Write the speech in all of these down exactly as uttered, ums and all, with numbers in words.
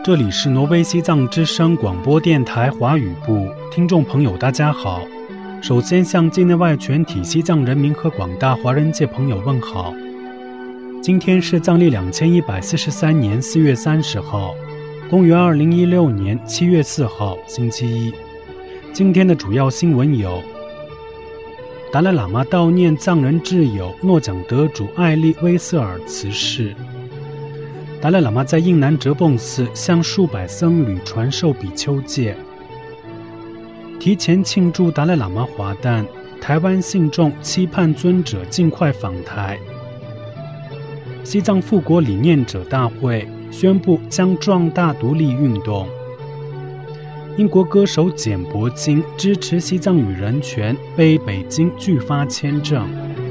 这里是挪威西藏之声广播电台华语部，听众朋友大家好。首先向境内外全体西藏人民和广大华人界朋友问好。今天是藏历两千一百四十三年四月三十号，公元二零一六年七月四号，星期一。今天的主要新闻有：达赖喇嘛悼念藏人挚友诺奖得主艾利威瑟尔辞世。达赖喇嘛在印南哲蚌寺向数百僧侣传授比丘戒。提前庆祝达赖喇嘛华诞，台湾信众期盼尊者尽快访台。西藏复国理念者大会宣布将壮大独立运动。英国歌手简柏金支持西藏语人权，被北京拒发签证。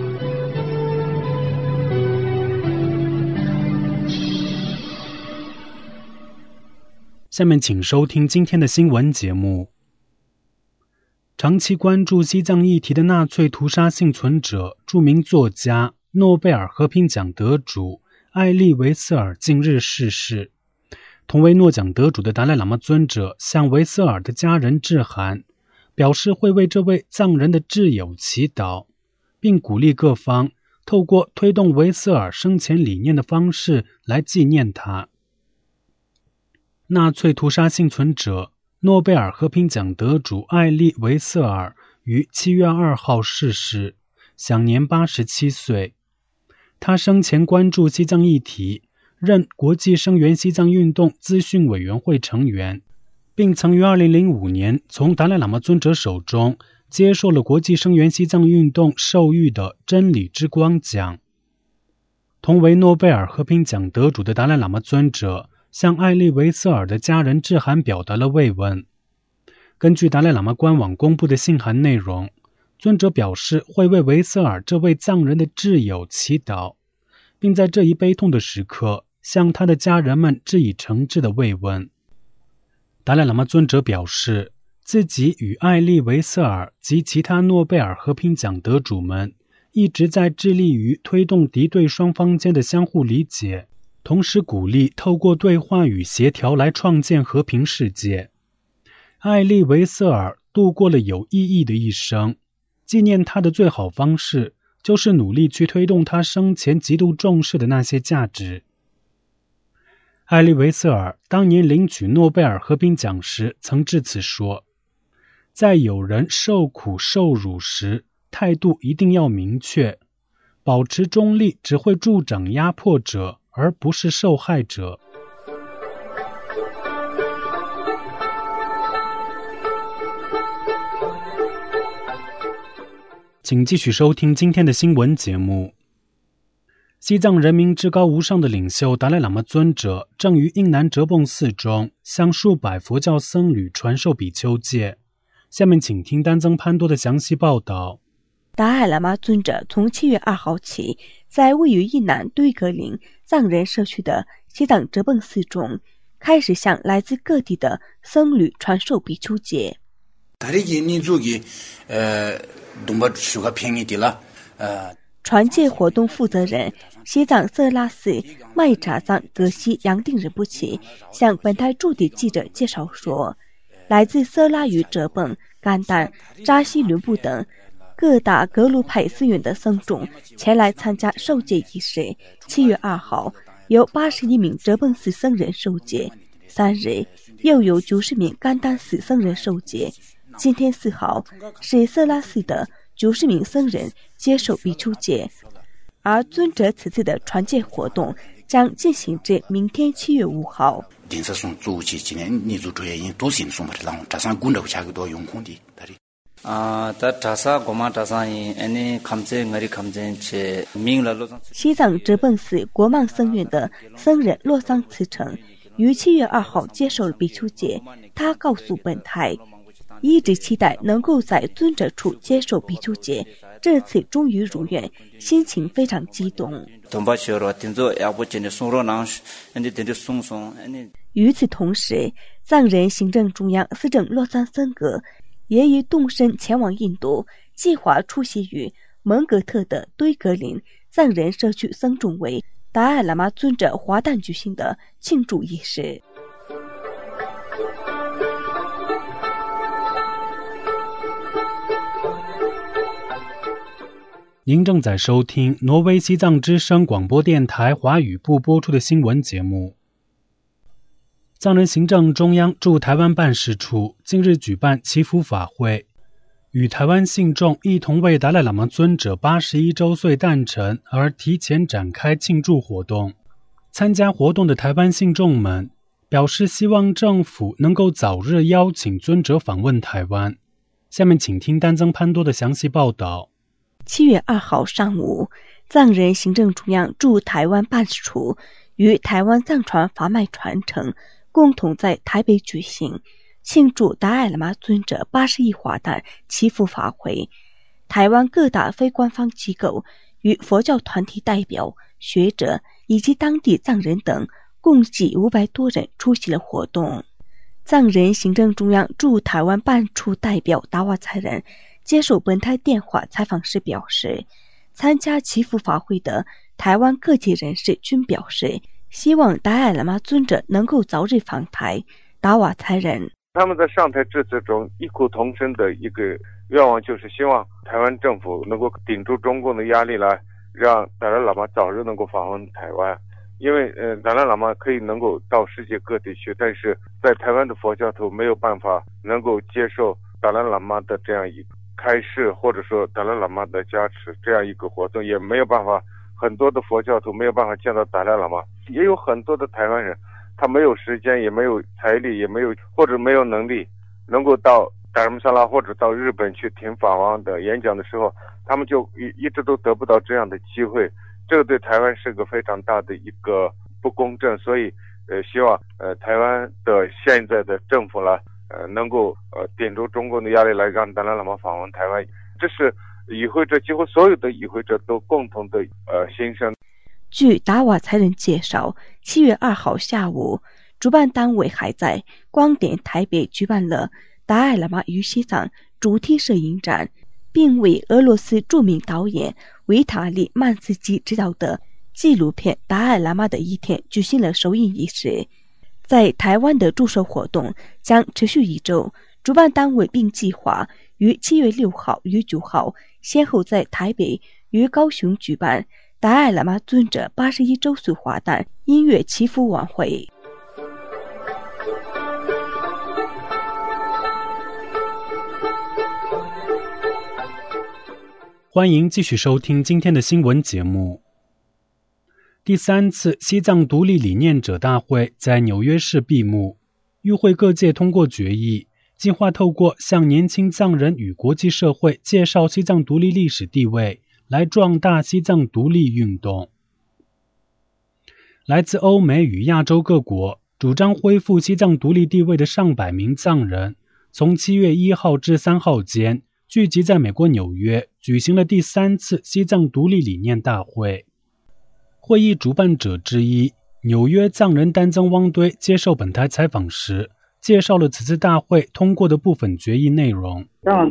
下面请收听今天的新闻节目。长期关注西藏议题的纳粹屠杀幸存者、著名作家、诺贝尔和平奖得主艾利维瑟尔近日逝世。同为诺奖得主的达赖喇嘛尊者向维瑟尔的家人致函，表示会为这位藏人的挚友祈祷，并鼓励各方透过推动维瑟尔生前理念的方式来纪念他。纳粹屠杀幸存者、诺贝尔和平奖得主艾利维瑟尔于七月二号逝世，享年八十七岁。他生前关注西藏议题，任国际声援西藏运动资讯委员会成员，并曾于二零零五年从达赖喇嘛尊者手中接受了国际声援西藏运动授予的真理之光奖。同为诺贝尔和平奖得主的达赖喇嘛尊者向艾利维瑟尔的家人致函，表达了慰问。根据达赖喇嘛官网公布的信函内容，尊者表示会为维瑟尔这位藏人的挚友祈祷，并在这一悲痛的时刻向他的家人们致以诚挚的慰问。达赖喇嘛尊者表示，自己与艾利维瑟尔及其他诺贝尔和平奖得主们一直在致力于推动敌对双方间的相互理解，同时鼓励透过对话与协调来创建和平世界。艾利维瑟尔度过了有意义的一生，纪念他的最好方式就是努力去推动他生前极度重视的那些价值。艾利维瑟尔当年领取诺贝尔和平奖时曾致辞说，在有人受苦受辱时，态度一定要明确，保持中立只会助长压迫者，而不是受害者。请继续收听今天的新闻节目。西藏人民至高无上的领袖达赖喇嘛尊者正于印南哲蚌寺中向数百佛教僧侣传授比丘戒。下面请听丹增潘多的详细报道。 达赖喇嘛尊者从七月二号起，在位于印南堆格林藏人社区的西藏哲蚌寺中，开始向来自各地的僧侣传授比丘戒。传戒活动负责人西藏色拉寺麦扎藏格西杨定仁不起向本台驻地记者介绍说，来自色拉与哲蚌、甘丹、扎西伦布等各大格鲁派寺院的僧众前来参加受戒仪式。七月二号，由八十一名哲蚌寺僧人受戒，三日又有九十名甘丹寺僧人受戒。今天四号是色拉寺的九十名僧人接受比丘戒，而尊者此次的传戒活动将进行至明天七月五号。西藏哲蚌寺国mạng僧院的僧人洛桑慈诚于七月二号接受了比丘戒，他告诉本台，一直期待能够在尊者处接受比丘戒，这次终于如愿，心情非常激动。与此同时，藏人行政中央司政洛桑森格也已动身前往印度，计划出席于蒙格特的堆格林藏人社区僧众为达赖喇嘛尊者华诞举行的庆祝仪式。 您正在收听挪威西藏之声广播电台华语部播出的新闻节目。藏人行政中央驻台湾办事处近日举办祈福法会，与台湾信众一同为达赖喇嘛尊者八十一周岁诞辰而提前展开庆祝活动。参加活动的台湾信众们表示希望政府能够早日邀请尊者访问台湾。下面请听丹增潘多的详细报道。 七月二号上午，藏人行政中央驻台湾办事处与台湾藏传法脉传承共同在台北举行庆祝达赖喇嘛尊者八十一华诞祈福法会。台湾各大非官方机构与佛教团体代表、学者以及当地藏人等共计五百多人出席了活动。藏人行政中央驻台湾办处代表达瓦才仁接受本台电话采访时表示，参加祈福法会的台湾各界人士均表示希望达赖喇嘛尊者能够早日访台。达瓦才仁他们在上台致辞中异口同声的一个愿望，就是希望台湾政府能够顶住中共的压力，来让达赖喇嘛早日能够访问台湾。因为呃，达赖喇嘛可以能够到世界各地去，但是在台湾的佛教徒没有办法能够接受达赖喇嘛的这样一个开示，或者说达赖喇嘛的加持这样一个活动，也没有办法，很多的佛教徒没有办法见到达赖喇嘛，也有很多的台湾人他没有时间，也没有财力，也没有或者没有能力能够到达尔木萨拉或者到日本去听法王的演讲的时候，他们就一一直都得不到这样的机会，这个对台湾是个非常大的一个不公正。所以呃，希望呃台湾的现在的政府呢呃能够呃顶住中共的压力，来让达赖喇嘛访问台湾。这是与会者几乎所有的与会者都共同的呃心声。 据达瓦才仁介绍，七月二号下午，主办单位还在光点台北举办了达赖喇嘛与西藏主题摄影展，并为俄罗斯著名导演维塔利·曼斯基执导的纪录片《达赖喇嘛的一天》举行了首映仪式。在台湾的祝寿活动将持续一周，主办单位并计划于七月六号与九号先后在台北与高雄举办达赖喇嘛尊者八十一周岁华诞音乐祈福晚会。 欢迎继续收听今天的新闻节目。第三次西藏独立理念者大会在纽约市闭幕，与会各界通过决议，计划透过向年轻藏人与国际社会介绍西藏独立历史地位，来壮大西藏独立运动。来自欧美与亚洲各国主张恢复西藏独立地位的上百名藏人，从七月一号至三号间聚集在美国纽约，举行了第三次西藏独立理念大会。会议主办者之一纽约藏人丹增汪堆接受本台采访时，介绍了此次大会通过的部分决议内容。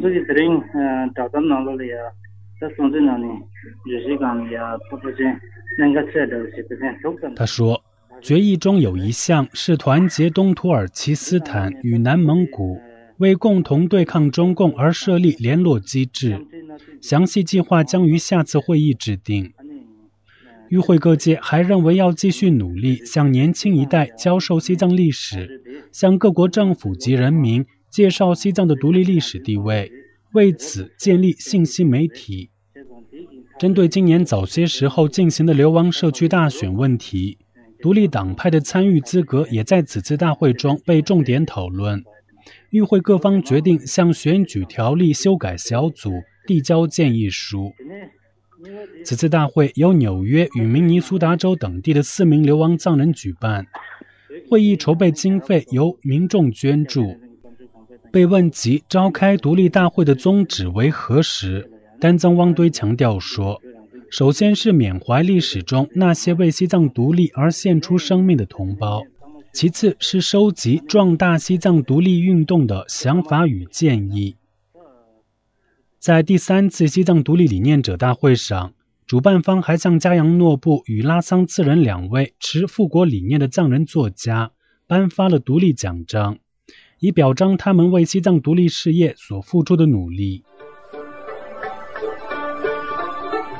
他说，决议中有一项是团结东土耳其斯坦与南蒙古，为共同对抗中共而设立联络机制，详细计划将于下次会议制定。与会各界还认为要继续努力向年轻一代教授西藏历史，向各国政府及人民介绍西藏的独立历史地位，为此建立信息媒体。针对今年早些时候进行的流亡社区大选问题，独立党派的参与资格也在此次大会中被重点讨论。与会各方决定向选举条例修改小组递交建议书。此次大会由纽约与明尼苏达州等地的四名流亡藏人举办，会议筹备经费由民众捐助。被问及召开独立大会的宗旨为何时，丹增汪堆强调说，首先是缅怀历史中那些为西藏独立而献出生命的同胞，其次是收集壮大西藏独立运动的想法与建议。在第三次西藏独立理念者大会上，主办方还向加扬诺布与拉桑次仁两位持复国理念的藏人作家颁发了独立奖章，以表彰他们为西藏独立事业所付出的努力。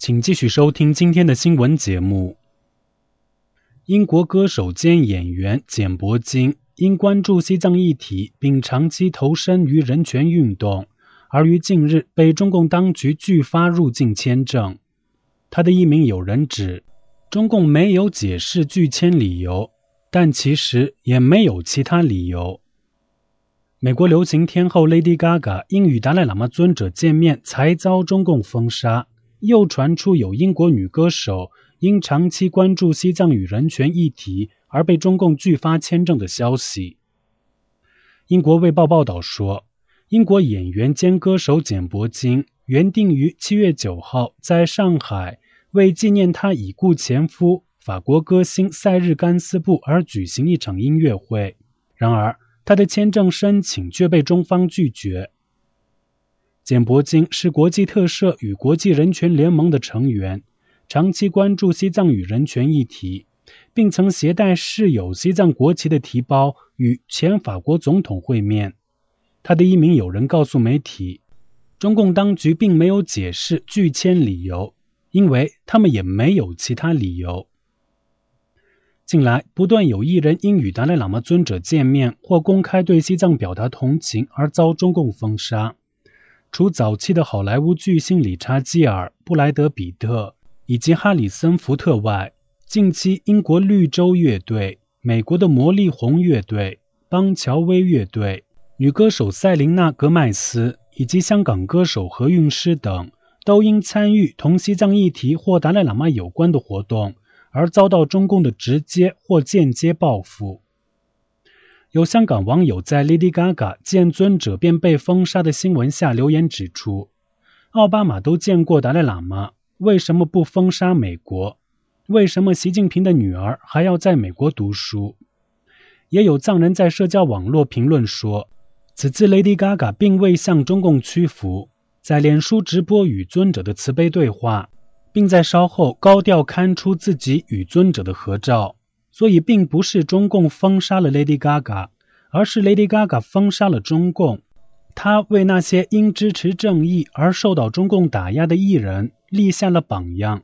请继续收听今天的新闻节目。英国歌手兼演员简伯金因关注西藏议题并长期投身于人权运动，而于近日被中共当局拒发入境签证。他的一名友人指，中共没有解释拒签理由，但其实也没有其他理由。美国流行天后 Lady Gaga 因与达赖喇嘛尊者见面才遭中共封杀，又传出有英国女歌手因长期关注西藏与人权议题而被中共拒发签证的消息。英国卫报报道说，英国演员兼歌手简伯金原定于七月九号在上海为纪念他已故前夫法国歌星塞日甘斯布而举行一场音乐会，然而他的签证申请却被中方拒绝。简伯金是国际特赦与国际人权联盟的成员，长期关注西藏与人权议题，并曾携带饰有西藏国旗的提包与前法国总统会面。他的一名友人告诉媒体，中共当局并没有解释拒签理由，因为他们也没有其他理由。近来不断有艺人因与达赖喇嘛尊者见面或公开对西藏表达同情而遭中共封杀。除早期的好莱坞巨星理查基尔、布莱德彼特以及哈里森福特外，近期英国绿洲乐队、美国的魔力红乐队、邦乔威乐队、女歌手塞琳娜·戈麦斯以及香港歌手何韵诗等，都因参与同西藏议题或达赖喇嘛有关的活动而遭到中共的直接或间接报复。有香港网友在 Lady Gaga 见尊者便被封杀的新闻下留言指出，奥巴马都见过达赖喇嘛，为什么不封杀美国？为什么习近平的女儿还要在美国读书？也有藏人在社交网络评论说，此次 Lady Gaga 并未向中共屈服，在脸书直播与尊者的慈悲对话，并在稍后高调刊出自己与尊者的合照，所以并不是中共封杀了 Lady Gaga， 而是 Lady Gaga 封杀了中共。他为那些因支持正义而受到中共打压的艺人立下了榜样。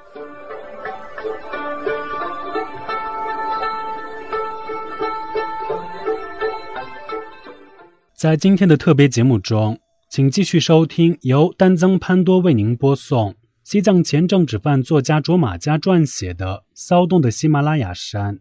在今天的特别节目中，请继续收听由丹增潘多为您播送西藏前政治犯作家卓玛加撰写的《骚动的喜马拉雅山》。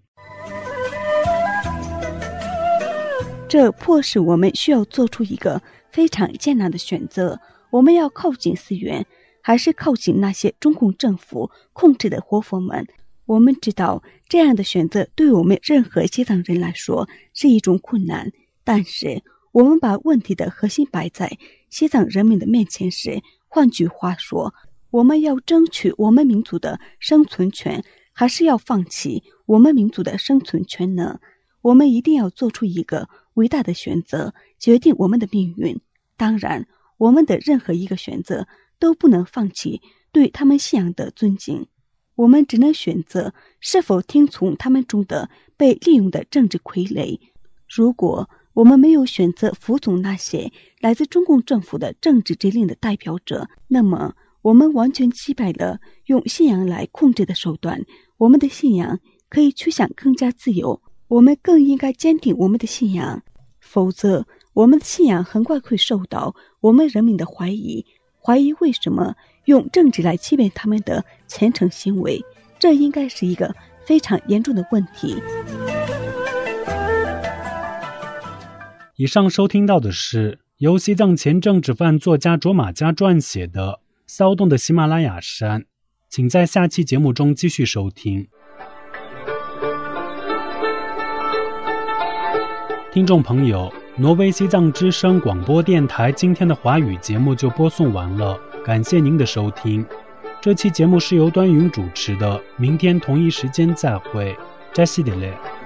这迫使我们需要做出一个非常艰难的选择，我们要靠近寺院，还是靠近那些中共政府控制的活佛们？我们知道这样的选择对我们任何西藏人来说是一种困难，但是我们把问题的核心摆在西藏人民的面前时，换句话说，我们要争取我们民族的生存权，还是要放弃我们民族的生存权呢？我们一定要做出一个伟大的选择，决定我们的命运。当然，我们的任何一个选择都不能放弃对他们信仰的尊敬。我们只能选择是否听从他们中的被利用的政治傀儡。如果我们没有选择服从那些来自中共政府的政治指令的代表者，那么我们完全击败了用信仰来控制的手段。我们的信仰可以趋向更加自由，我们更应该坚定我们的信仰，否则我们的信仰很快会受到我们人民的怀疑，怀疑为什么用政治来欺骗他们的虔诚行为，这应该是一个非常严重的问题。 以上收听到的是由西藏前政治犯作家卓玛加撰写的《骚动的喜马拉雅山》，请在下期节目中继续收听。听众朋友，挪威西藏之声广播电台今天的华语节目就播送完了，感谢您的收听。这期节目是由端云主持的，明天同一时间再会，扎西德勒。